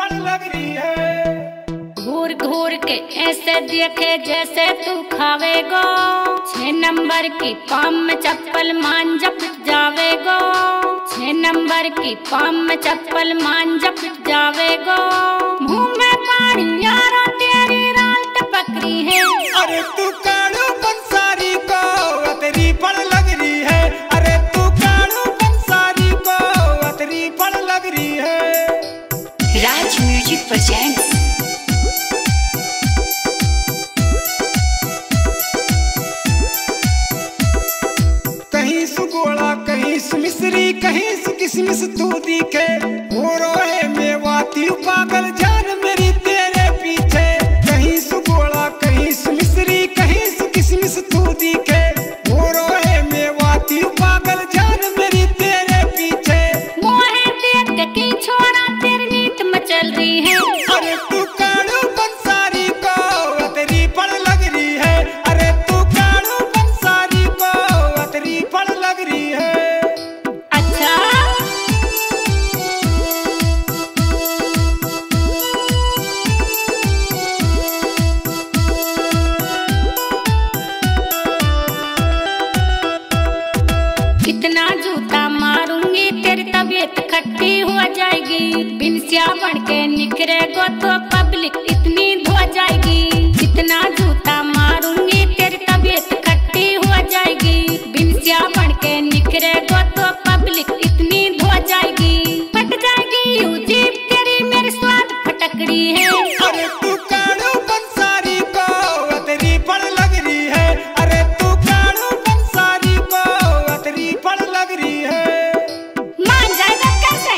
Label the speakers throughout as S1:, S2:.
S1: पड़ लग रही है।
S2: घूर घूर के ऐसे देखे जैसे तू खावेगो। 6 नंबर की पाम में चप्पल मांझ पिट जावेगो। 6 नंबर की पाम में चप्पल मांझ पिट जावेगो। मुंह में पानी यारो तेरी राल टपक रही है।
S1: अरे तू कालू पंसारी को अतरी पड़ लग रही है। अरे तू कालू पंसारी को अतरी पड़ लग रही है।
S3: Raj music presents.
S1: कहीं सुगोड़ा कहीं सुमिश्री कहीं सुकिसमिस तू दिखे। हो रोए मेवाती पागल जान मेरी तेरे पीछे। कहीं सुगोड़ा कहीं सुमिश्री कहीं सुकिसमिस तू दिखे। हो रोए मेवाती पागल जान मेरी तेरे पीछे।
S2: मोहे देख के की छोरा तेरी नीत में चल रही है।
S1: अरे तू कालू पंसारी को अतरी पड़ लग रही है। अरे तू कालू पंसारी को अतरी पड़ लग रही है।
S2: अच्छा कितना जूता मारूंगी तेरी तबीयत खट्टी हो जाएगी। बिन स्यावण के निकरेगो तो पब्लिक इतनी धो जाएगी। कितना जूता मारूंगी तेरी तबीयत खट्टी हो जाएगी। बिन स्यावण के निकरेगो तो पब्लिक इतनी धो जाएगी। फट जाएगी यूं जीभ तेरी मेरे स्वाद फटकड़ी है।
S1: अरे तू कालू पंसारी को अतरी पड़ लग रही है। अरे तू कालू पंसारी को अतरी पड़ लग रही है।
S2: मान जाएगा कैसे?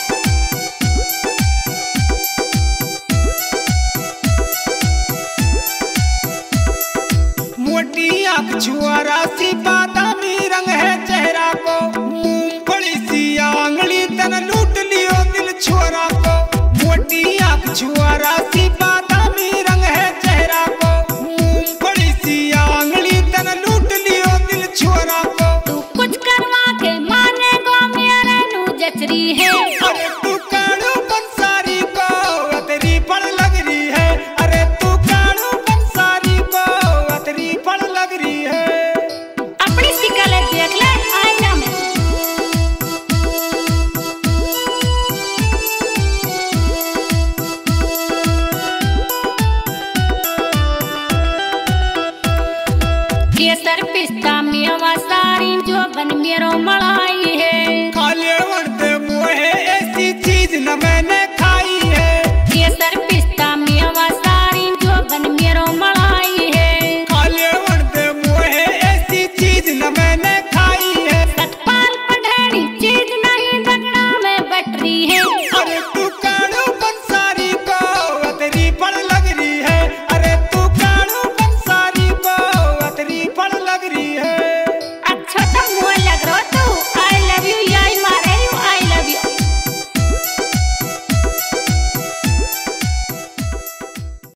S1: मोटी आँख छुआरा सी बादामी रंग है चेहरा को। मूंगफली सी आंगली तन लूट लियो दिल छोरा को। मोटी आँख छुआरा सी बादामी रंग है चेहरा को। मूंगफली सी आंगली तन लूट लियो दिल छोरा को।
S2: तू कुछ करवा के मानेगो मेरे नू जचरी है।
S1: अरे तू कालू पंसारी को अतरी पड़ लग रही है। अरे तू कालू पंसारी को अतरी पड़ लग रही है।
S2: अपनी शिकल देख ले आईना में। केसर पिस्ता मेवा सारी जो बन मेरो मलाई।